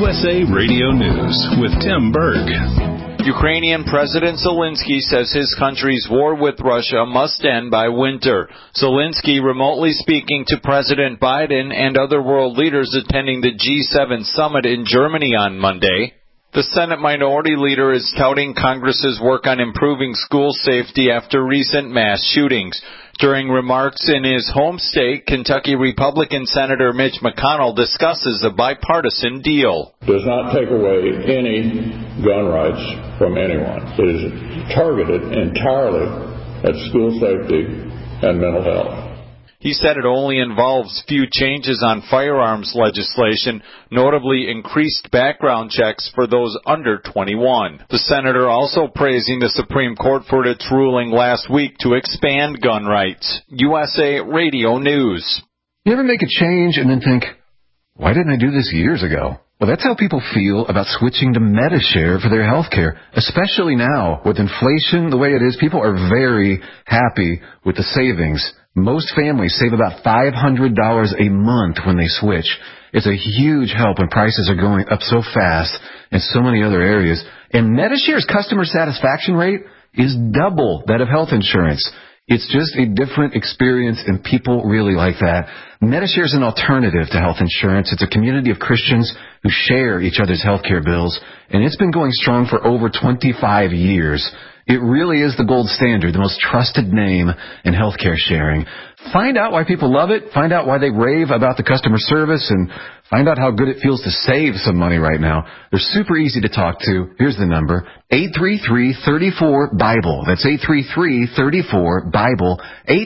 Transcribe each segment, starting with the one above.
USA Radio News with Tim Berg. Ukrainian President Zelensky says his country's war with Russia must end by winter. Zelensky remotely speaking to President Biden and other world leaders attending the G7 summit in Germany on Monday. The Senate Minority Leader is touting Congress's work on improving school safety after recent mass shootings. During remarks in his home state, Kentucky Republican Senator Mitch McConnell discusses a bipartisan deal. Does not take away any gun rights from anyone. It is targeted entirely at school safety and mental health. He said it only involves few changes on firearms legislation, notably increased background checks for those under 21. The senator also praising the Supreme Court for its ruling last week to expand gun rights. USA Radio News. You ever make a change and then think, why didn't I do this years ago? Well, that's how people feel about switching to Medi-Share for their health care, especially now. With inflation the way it is, people are very happy with the savings. Most families save about $500 a month when they switch. It's a huge help when prices are going up so fast in so many other areas. And Medi-Share's customer satisfaction rate is double that of health insurance. It's just a different experience, and people really like that. Medi-Share is an alternative to health insurance. It's a community of Christians who share each other's health care bills, and it's been going strong for over 25 years. It really is the gold standard, the most trusted name in healthcare sharing. Find out why people love it. Find out why they rave about the customer service, and find out how good it feels to save some money right now. They're super easy to talk to. Here's the number, 833-34-BIBLE. That's 833-34-BIBLE,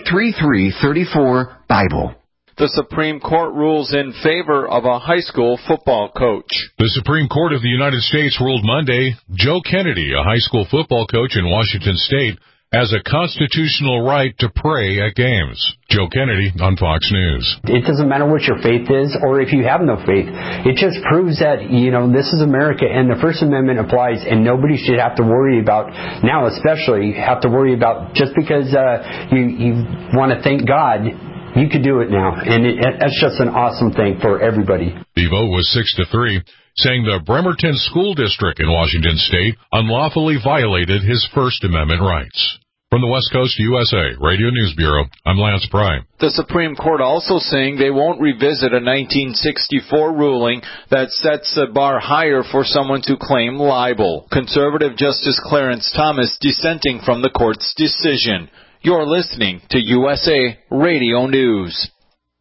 833-34-BIBLE. The Supreme Court rules in favor of a high school football coach. The Supreme Court of the United States ruled Monday Joe Kennedy, a high school football coach in Washington State, has a constitutional right to pray at games. Joe Kennedy on Fox News. It doesn't matter what your faith is or if you have no faith. It just proves that, this is America and the First Amendment applies, and nobody should have to worry about, now especially, have to worry about just because you want to thank God. You could do it now, and that's just an awesome thing for everybody. The vote was 6-3, saying the Bremerton School District in Washington State unlawfully violated his First Amendment rights. From the West Coast USA Radio News Bureau, I'm Lance Prime. The Supreme Court also saying they won't revisit a 1964 ruling that sets the bar higher for someone to claim libel. Conservative Justice Clarence Thomas dissenting from the court's decision. You're listening to USA Radio News.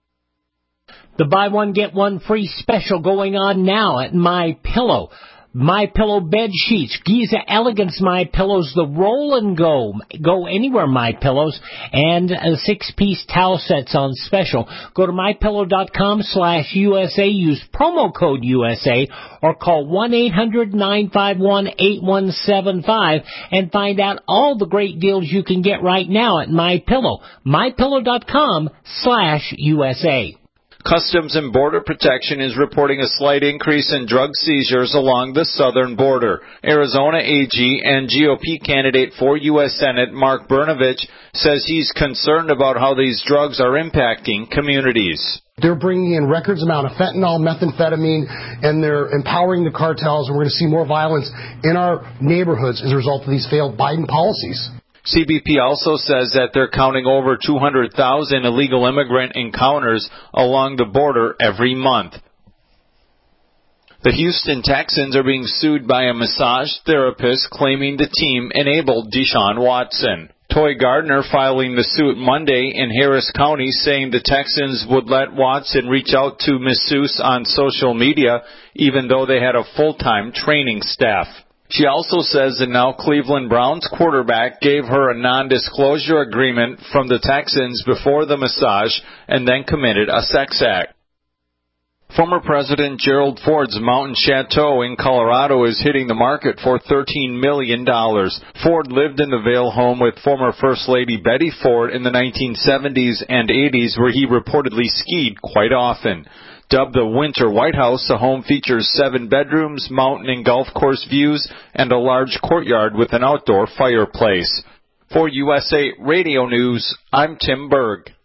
The buy one, get one free special going on now at MyPillow. MyPillow bed sheets, Giza Elegance MyPillows, the roll and go anywhere MyPillows, and 6-piece towel sets on special. Go to mypillow.com/USA, use promo code USA, or call 1-800-951-8175 and find out all the great deals you can get right now at MyPillow. mypillow.com/USA. Customs and Border Protection is reporting a slight increase in drug seizures along the southern border. Arizona AG and GOP candidate for U.S. Senate Mark Brnovich says he's concerned about how these drugs are impacting communities. They're bringing in records amount of fentanyl, methamphetamine, and they're empowering the cartels, and we're going to see more violence in our neighborhoods as a result of these failed Biden policies. CBP also says that they're counting over 200,000 illegal immigrant encounters along the border every month. The Houston Texans are being sued by a massage therapist claiming the team enabled Deshaun Watson. Toy Gardner filing the suit Monday in Harris County, saying the Texans would let Watson reach out to masseuse on social media even though they had a full-time training staff. She also says the now Cleveland Browns quarterback gave her a non-disclosure agreement from the Texans before the massage and then committed a sex act. Former President Gerald Ford's mountain chateau in Colorado is hitting the market for $13 million. Ford lived in the Vail home with former First Lady Betty Ford in the 1970s and 80s, where he reportedly skied quite often. Dubbed the Winter White House, the home features 7 bedrooms, mountain and golf course views, and a large courtyard with an outdoor fireplace. For USA Radio News, I'm Tim Berg.